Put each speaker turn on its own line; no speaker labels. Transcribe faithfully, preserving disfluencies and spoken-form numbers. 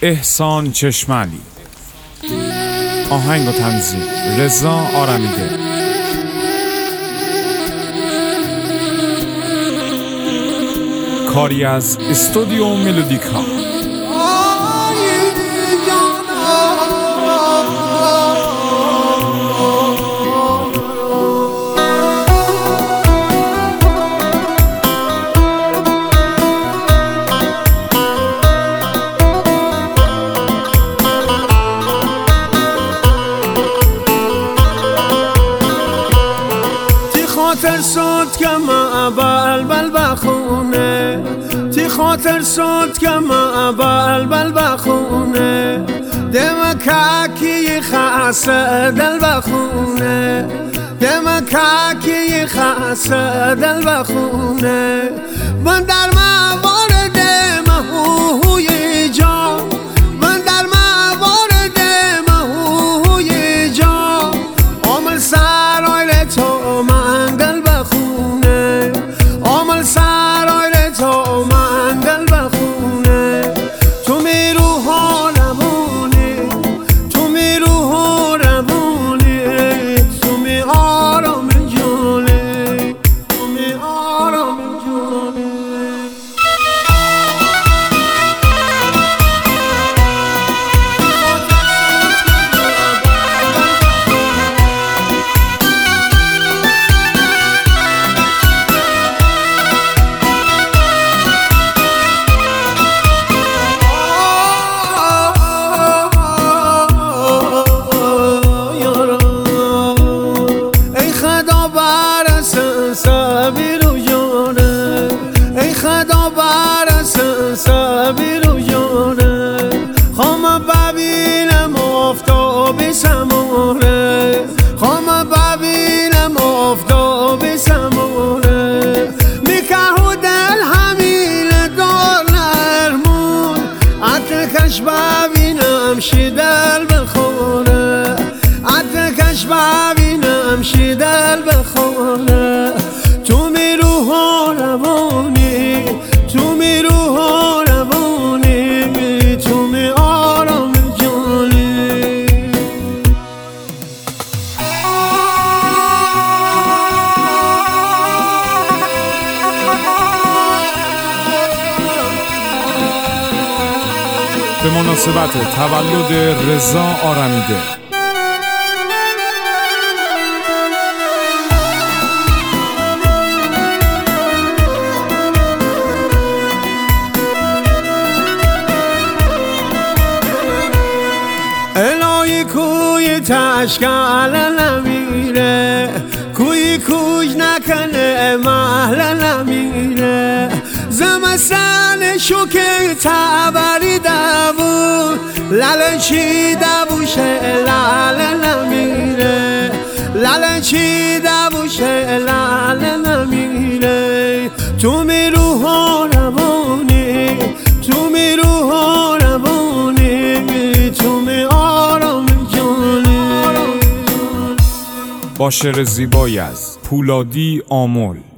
احسان چشمعلی. آهنگ و تنظیم رضا آرمیده. کاری از استودیو ملودیکا.
خاطر صوت که ما بلبل بخونه، تی خاطر صوت که ما بلبل بخونه، دم کاکی خاصه دل بخونه، دم کاکی خاصه دل بخونه. من در موارد مهوی جان، من در موارد مهوی جان، عمر سرای تو من دل بخونه، عمر سرای تو من دل بخونه. تو می رو حالمونی، تو می رو حالمونی، تو می آرام جونی، تو می آرام جونی. ای خدا برسن صبر و جانه، خواهم ببینم آفتاب سموره، خواهم ببینم آفتاب سموره. میکه دل همین دار نرمون، عطرکش ببینم شی دل بخوره، عطرکش ببینم شی دل بخوره. تو می رو حالمونی، تو می رو حالمونی، تو می آرام جونی.
به مناسبت تولد رضا آرمیده.
الهی کوی تشکال نمیره، کوی کوی نکنه محل نمیره. زمستان شوکه تبری دبون، لال چی دبوشه لال نمیره، لال چی دبوشه لال نمیره. تو می رو حالمونی، تو می رو حالمونی، تو می آرام جونی.
با شعر زیبایی از پولادی آمل.